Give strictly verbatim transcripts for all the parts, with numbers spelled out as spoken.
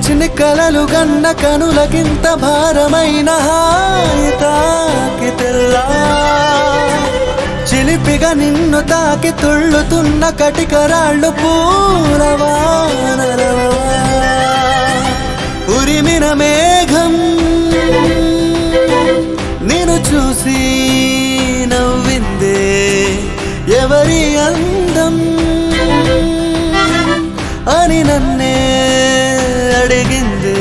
చిన్ని కలలు గన్న కనులకింత భారమైన హాయి తాకితెల్లా చిలిపిగా నిన్ను తాకి తుళ్ళుతున్న కటికరాళ్ళు పూలవానరవా ఉరిమిన మేఘం నిన్ను చూసి నవ్విందే ఎవరి అందం అని నన్నే అడిగిందే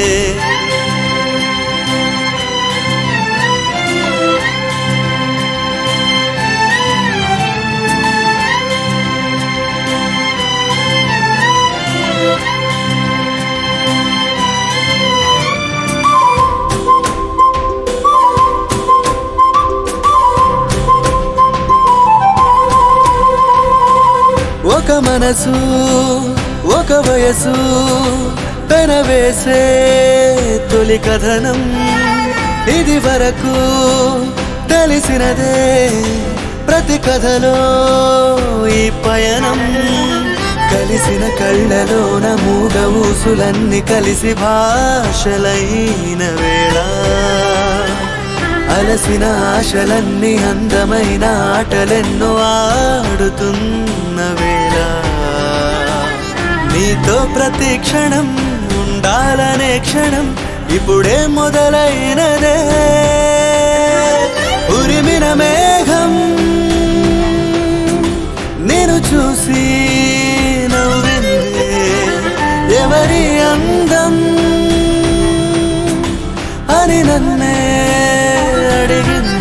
ఒక మనసు ఒక వయసు పెనవేసే తొలి కథనం ఇది వరకు తెలిసినదే ప్రతి కథలో ఈ పయనం కలిసిన కళ్ళలోన మూగ ఊసులన్నీ కలిసి భాషలైన వేళ అలసిన ఆశలన్నీ అందమైన ఆటలెన్నో ఆడుతున్న వేళ నీతో ప్రతి క్షణం ఉండాలనే క్షణం ఇప్పుడే మొదలైనదే ఉరిమిన మేఘం నేను చూసి నవ్విందే ఎవరి అందం అని నన్నే అడిగిందే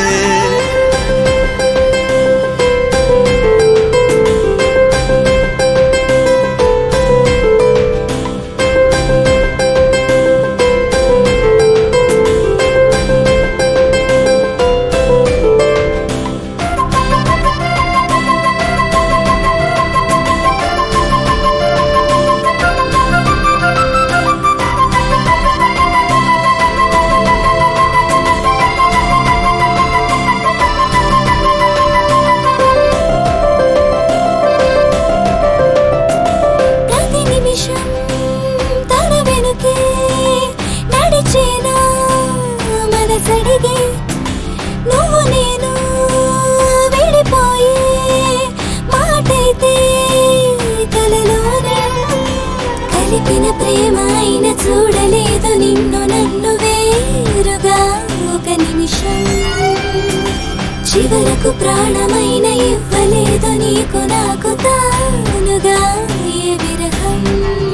నువ్వు నేను విడిపోయే మాటైతే కలలోనే కలిపిన ప్రేమ అయిన చూడలేదు నిన్ను నన్ను వేరుగా ఒక నిమిషం చివరకు ప్రాణమైన ఇవ్వలేదు నీకు నాకు తానుగా ఏ విరహం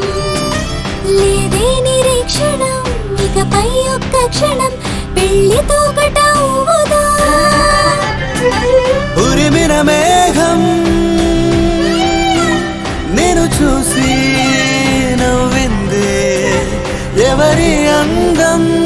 లేదే నిరీక్షణ ఇకపై ఒక్క క్షణం పెళ్లితో కటవుదా ఉరిమిన మేఘం నేను చూసి నవ్విందే ఎవరి అందం